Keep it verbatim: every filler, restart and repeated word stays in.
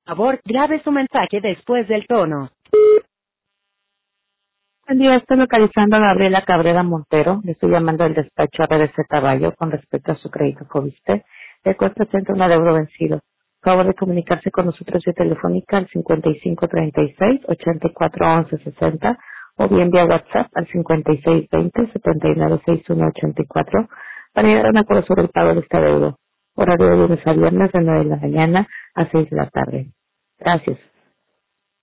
Por favor, grabe su mensaje después del tono. Buen día, estoy localizando a Gabriela Cabrera Montero. Le estoy llamando al despacho R D C Caballo con respecto a su crédito Fobiste. Le presenta un adeudo vencido. Por favor de comunicarse con nosotros vía telefónica al cincuenta y cinco treinta y seis, ochenta y cuatro once sesenta o bien vía WhatsApp al cincuenta y seis veinte, setenta y nueve sesenta y uno ochenta y cuatro para llegar a un acuerdo sobre el pago de este adeudo. Horario de lunes a viernes de nueve de la mañana a seis de la tarde. Gracias.